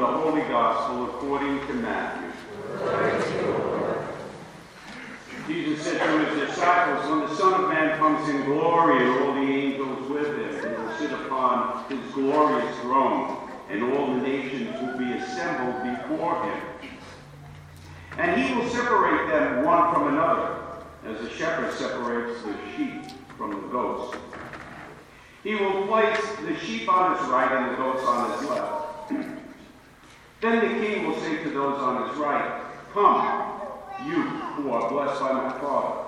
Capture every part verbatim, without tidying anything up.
the Holy Gospel according to Matthew. Jesus said to his disciples, when the Son of Man comes in glory and all the angels with him, he will sit upon his glorious throne, and all the nations will be assembled before him. And he will separate them one from another, as a shepherd separates the sheep from the goats. He will place the sheep on his right and the goats on his left. Then the king will say to those on his right, come, you who are blessed by my Father.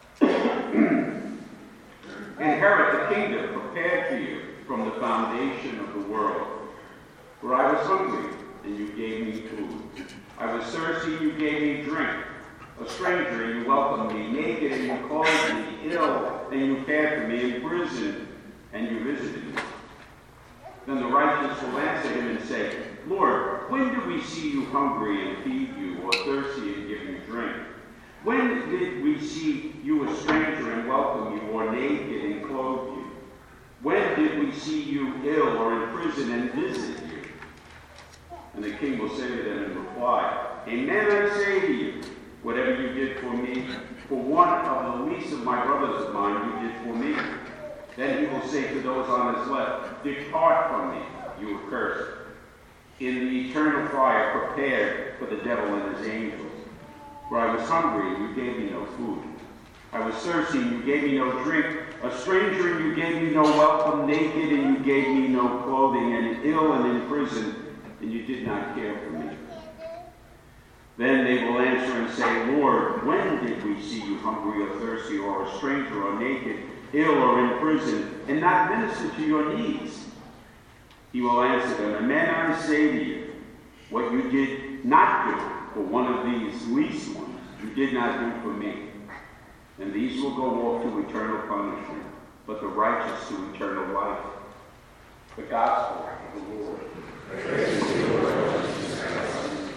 Inherit the kingdom prepared for you from the foundation of the world. For I was hungry, and you gave me food. I was thirsty, you gave me drink. A stranger, and you welcomed me. Naked, and you clothed me. Ill, and you cared for me. In prison, and you visited me. Then the righteous will answer him and say, Lord, when did we see you hungry and feed you, or thirsty and give you drink? When did we see you a stranger and welcome you, or naked and clothe you? When did we see you ill or in prison and visit you? And the king will say to them in reply, Amen, I say to you, whatever you did for me, for one of the least of my brothers of mine, you did for me. Then he will say to those on his left, Depart from me, you accursed, in the eternal fire prepared for the devil and his angels. For I was hungry, and you gave me no food. I was thirsty, and you gave me no drink. A stranger, and you gave me no welcome. Naked, and you gave me no clothing. And ill and in prison, and you did not care for me. Then they will answer and say, Lord, when did we see you hungry or thirsty, or a stranger or naked, ill or in prison, and not minister to your needs? He will answer them, Amen, I say to you, what you did not do for one of these least ones, you did not do for me. And these will go off to eternal punishment, but the righteous to eternal life. The Gospel of the Lord. Praise to you, Lord Jesus Christ.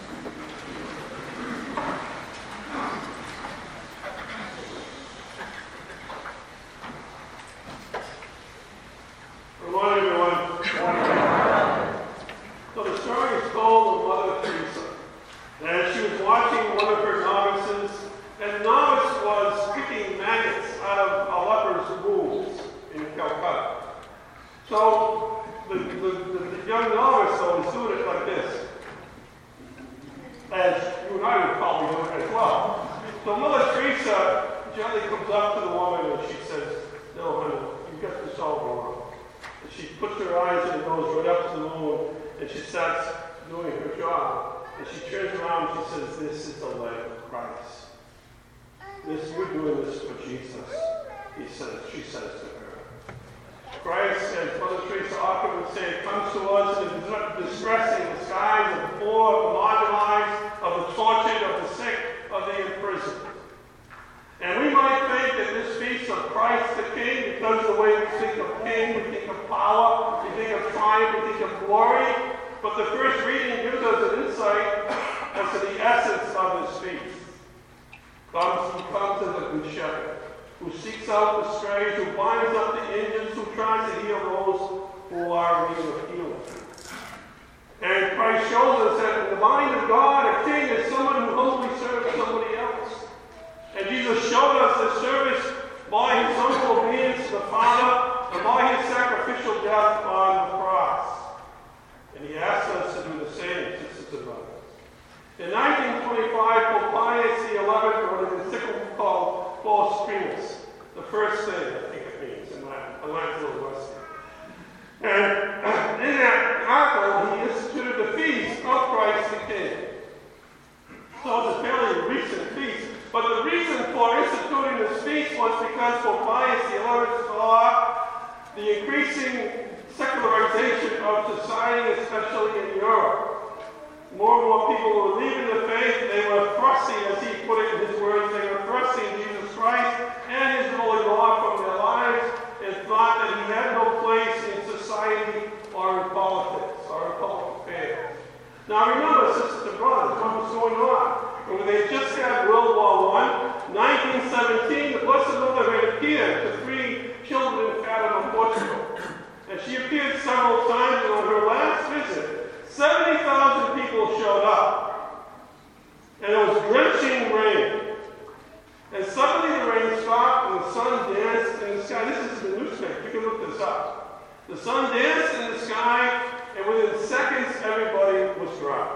Good morning, everyone. So the story is told of Mother Teresa. And she was watching one of her novices, and the novice was picking maggots out of a leper's wounds in Calcutta. So the, the, the, the young novice, though, is doing it like this, as you and I would probably do it as well. So Mother Teresa gently comes up to the woman and she says, No, honey, you got this all wrong. And she puts her eyes and goes right up to the wound, and she starts doing her job. And she turns around and she says, This is the leg of Christ. This, we're doing this for Jesus, he says, she says to her. Christ, as Mother Teresa often would say, comes to us in the distressing disguise of the poor, of the marginalized, of the tortured, of the sick, of the imprisoned. And we might think that this feast of Christ the King, because of the way we think of King, we think of power, we think of triumph, we think of glory. But the first reading gives us an insight as to the essence of this feast. God who comes as a good shepherd, who seeks out the strays, who binds up the injured, who tries to heal those who are in need of healing. And Christ shows us that in the mind of God, a king is someone who humbly serves somebody else. And Jesus showed us this service by his humble obedience to the Father and by his sacrificial death on the cross. And he asks us to do the same, sisters and brothers. In nineteen twenty-five, Pope Pius the eleventh wrote an encyclical called Quos Primus, the first thing, I think it means, in Latin. I learned a little Western. And in that article, he instituted the feast of Christ the King. So it's a fairly recent feast. But the reason for instituting this feast was because Pope Pius the eleventh saw the increasing secularization of society, especially in Europe. More and more people were leaving the faith. They were thrusting, as he put it in his words, they were thrusting Jesus Christ and his holy law from their lives and thought that he had no place in society or in politics or in public affairs. Now remember, sisters and brothers, what was going on? When they just had World War One, nineteen seventeen, the Blessed Mother had appeared to three children in Fatima, Portugal. And she appeared several times, and on her last visit, seventy thousand sun danced in the sky, and within seconds, everybody was dry.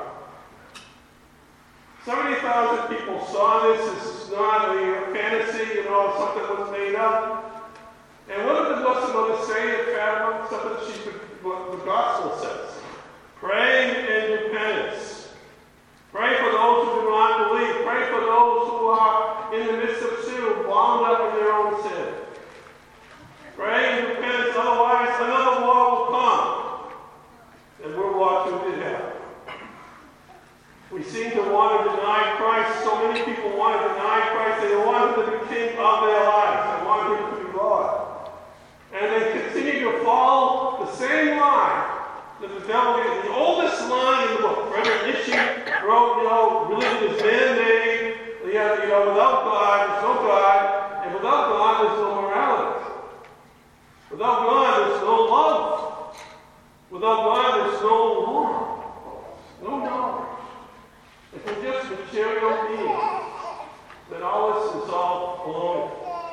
seventy thousand people saw this. This is not a fantasy, you know, something was made up. And what did the Blessed Mother say at Fatima? Something she could, what the Gospel says. Pray and repentance. Pray for those who do not believe. Pray for those who are in the midst of sin, bound up in their own sin. Pray and repentance, otherwise another war will come. And World War Two did happen. We seem to want to deny Christ. So many people want to deny Christ. They want him to be king of their lives. They want him to be Lord. And they continue to follow the same line that the devil gave. The oldest line in the book, Frederick Nietzsche wrote, you know, religion is man-made. You know, without God, there's no God. And without God, there's no morality. Without God, there's no love. Without God, there's no law. No knowledge. If we're just material beings, then all this is all baloney.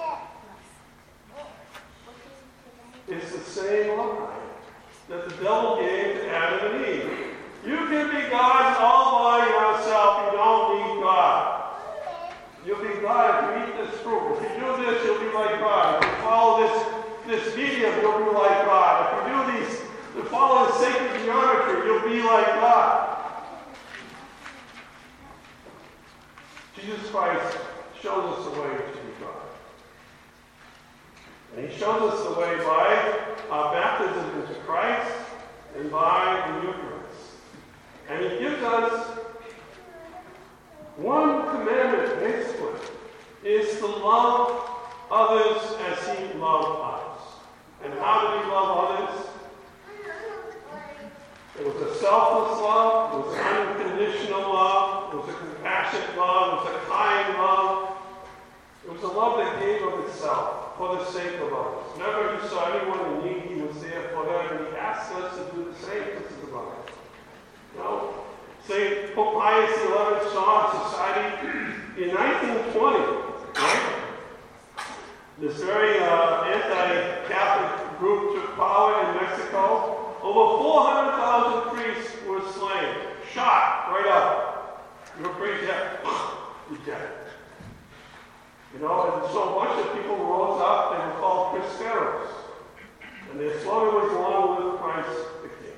It's the same lie that the devil gave to Adam and Eve. You can be God all by yourself. You don't need God. You'll be God if you eat this fruit. If you do this, you'll be like God. If you follow this, this medium, you'll be like God. If you do these, if you follow the sacred geometry, you'll be like God. Jesus Christ shows us the way to be God. And he shows us the way by our baptism into Christ and by the Eucharist. And he gives us one commandment, basically, is to love others as he loved us. And how did he love others? It was a selfless love, it was an unconditional love, it was a compassionate love, it was a kind love. It was a love that gave of itself for the sake of others. Whenever he saw anyone in need, he was there for them, and he asked us to do the same to the brother. You know, Saint Pope Pius the eleventh saw a society in nineteen twenty, right? This very uh, anti-Catholic group took power in Mexico. Over four hundred thousand priests were slain, shot right up. You're a priest, yeah, you're dead. You know, and so a bunch of people rose up, they were called Cristeros. And their slogan was along with Christ the King.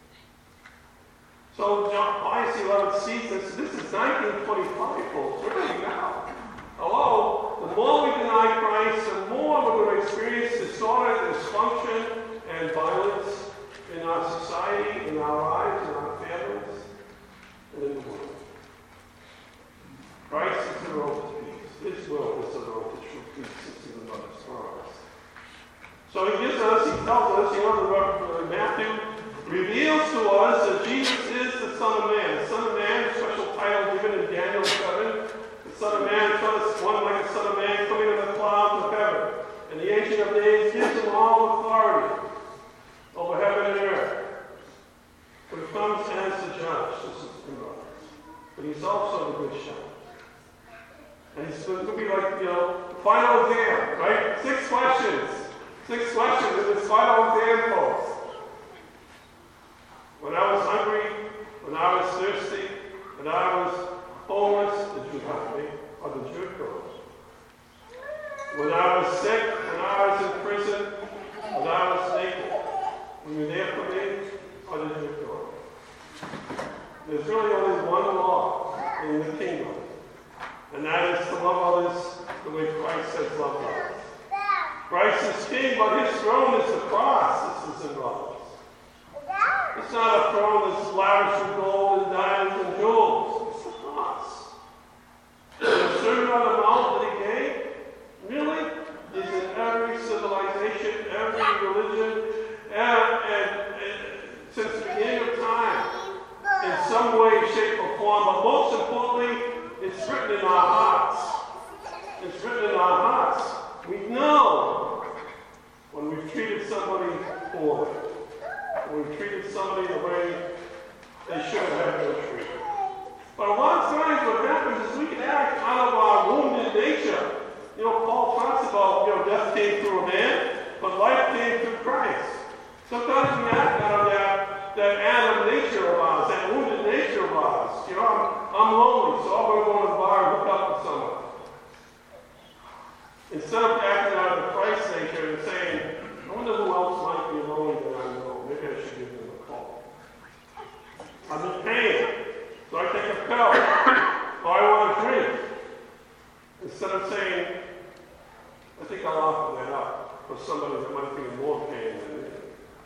So John Pius the eleventh sees this. This is nineteen twenty-five, folks. We're really now. Hello? The more we deny Christ, the more we're going to experience disorder, dysfunction, and violence in our society, in our lives, in our families, and in the world. Christ is the road to peace. His will is the road to true peace. It's in the mother's promise. So he gives us, he tells us, you know, the Matthew reveals to us that Jesus is the Son of Man. The Son of Man, a special title given in Daniel seven. The Son of Man, one like the Son of Man coming in the clouds of heaven. And the Ancient of Days gives him all authority over heaven and earth. But he comes as the judge, this is the brothers. But he's also the good shepherd. And he's going to be like, you know, final exam, right? Six questions. Six questions in this final exam, folks. When I was hungry, when I was thirsty, when I was homeless, did you help me? Or did you go? When I was sick, when I was in prison, when I was naked, were you there for me? Or did you go? There's really only one law in the kingdom. And that is to love others the way Christ has loved others. Christ is king, but his throne is the cross, sisters and brothers. It's not a throne that's lavish with gold and diamonds and jewels. It's the cross. The Sermon on the Mount that he gave, really, is in every civilization, every religion, and, and, and since the beginning of time, in some way, shape, or form, but most importantly, it's written in our hearts. It's written in our hearts. We know when we've treated somebody poorly, when we've treated somebody the way they should have been treated. But a lot of times what happens is we can act out of our wounded nature. You know, Paul talks about, you know, death came through a man, but life came through Christ. Sometimes that nature of ours, that wounded nature of ours. You know, I'm, I'm lonely, so I'm going to go to the bar and hook up with someone. Instead of acting out of the Christ nature and saying, I wonder who else might be lonely that I know. Maybe I should give them a call. I'm in pain, so I take a pill. Or I want a drink. Instead of saying, I think I'll offer that up for somebody that might be in more pain than me.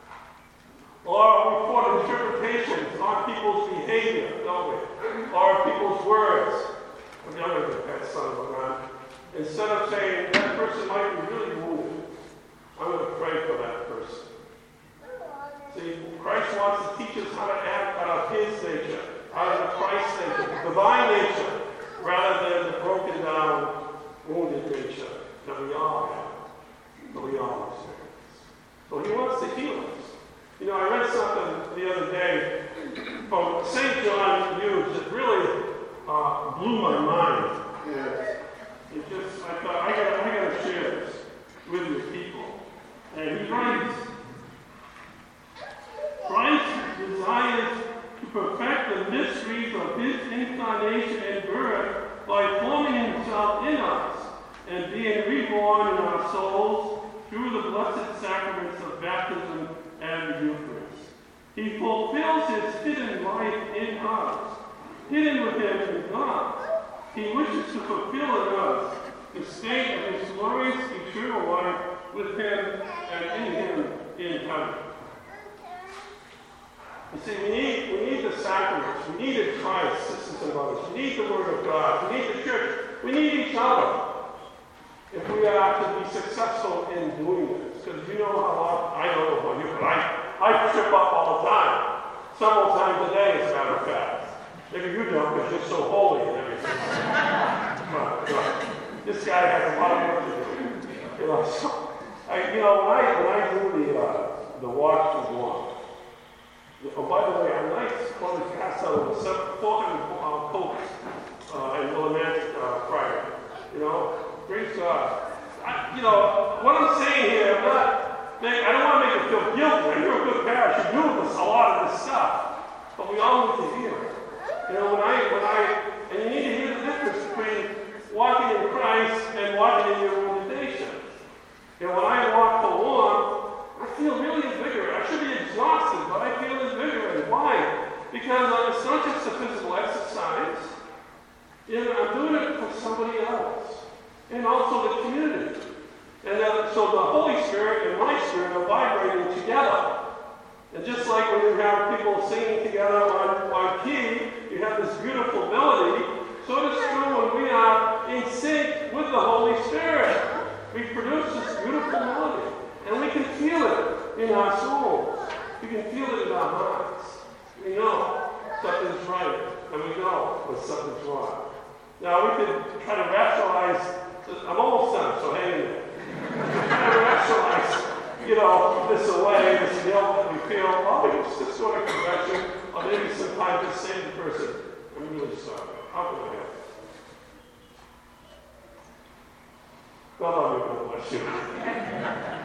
Or we put interpretations on people's behavior, don't we? Or people's words. I'm younger than that son of a gun. Instead of saying, that person might be really moved, I'm going to pray for that person. See, Christ wants to teach us how to act out of his nature, out of the Christ nature, the divine nature, rather than the broken down, wounded nature that we all have, that we all experience. So he wants to heal us. You know, I read something the other day from Saint John Hughes that really uh, blew my mind. And it just, I thought, I got I got to share this with you people. And he writes, Christ desires to perfect the mysteries of his incarnation and birth by forming himself in us and being reborn in our souls through the blessed sacraments of baptism and the Eucharist. He fulfills his hidden life in us, hidden with him in God. He wishes to fulfill in us the state of his glorious eternal life with him and in him in heaven. You see, we need, we need the sacraments. We need the Christ, sisters and brothers. We need the Word of God. We need the church. We need each other if we are to be successful in doing this. Because you know how often, I don't know about you, but I, I trip up all the time. Several times a day, as a matter of fact. Maybe you don't because you're so holy and everything. But, but this guy has a lot of work to do. You know, so, I, you know when I, when I do the, uh, the watch for one, oh, by the way, a nice clothes cast out of the four hundred uh, coats uh, in Willimantic uh, Friday. You know, praise God. I, you know, what I'm saying here, I'm not, I don't want to make you feel guilty. You're a good parish. You do this, a lot of this stuff. But we all need to hear it. You know, when I, when I, and you need to hear the difference between walking in Christ and walking in your ordination. You know, when I walk for one, I feel really invigorated. I should be exhausted, but I feel invigorated. Why? Because uh, it's not just a physical exercise. You know, I'm doing it for somebody else. And also the community. And uh, so the Holy Spirit and my spirit are vibrating together. And just like when you have people singing together on, on key, you have this beautiful melody. So it is true when we are in sync with the Holy Spirit. We produce this beautiful melody. And we can feel it in our souls. We can feel it in our hearts. We know something's right, and we know when something's wrong. Now, we could try to rationalize. I'm almost done, so hang in there. Try to rationalize, you know, this away, this guilt that we feel. Oh, it was this sort of confession, or maybe sometimes just say to the person, I'm really sorry. How can I help? God love you, God bless you.